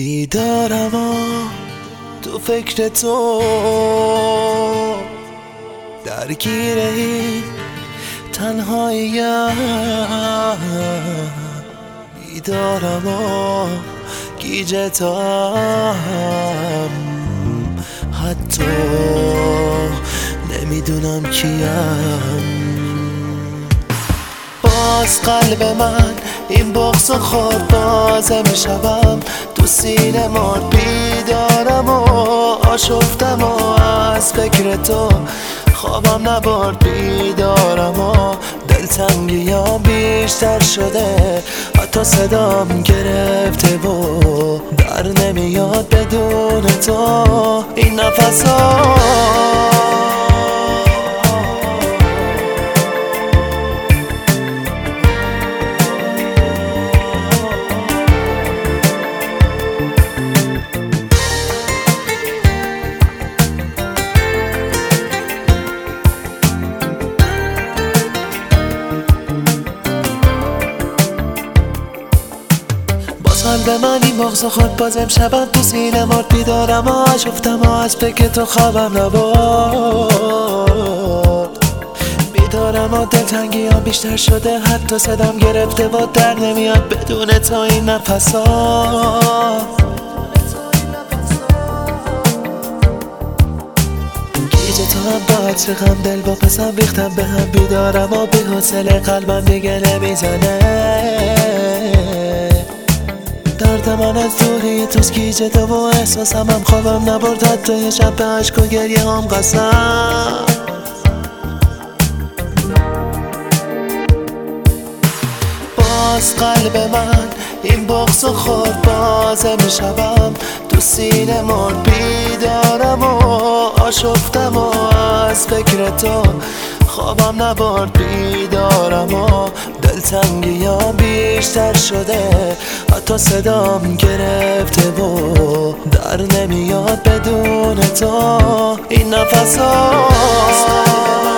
بیدارم و تو فکر تو درگیر این تنهاییم، بیدارم و گیجتم، حتی نمیدونم کیم. باز قلب من این بغض و خورد بازه میشوم، تو سینه مرد بیدارم و آشفتم و از فکر تو خوابم نبرد. بیدارم و دلتنگیام بیشتر شده، حتی صدام گرفته و در نمیاد بدون تو این نفسا. قلب من این بغض خورد باز امشبم تو سینه مرد. بیدارم و آشفتم و از فکر تو خوابم نبرد. بیدارم و دلتنگیام بیشتر شده، حتی صدام گرفته و در نمیاد بدون تو این نفسا. گیج تو هم با عطرقم دل با پسم ریختم به هم. بیدارم و بی حوصله قلبم دیگه نمیزنه. درد من از دوری توست گیجه تو و احساسم هم خوابم نبرد، حتی یه شب به عشق و گریه هم قسم. باز قلب من این بغض و خورد بازه میشوم، تو سینه مرد بیدارم و آشفتم و از فکر تو خوابم نبرد. بیدارم و دلتنگیام بیشتر شده، حتی صدام گرفته و در نمیاد بدون تو این نفسا.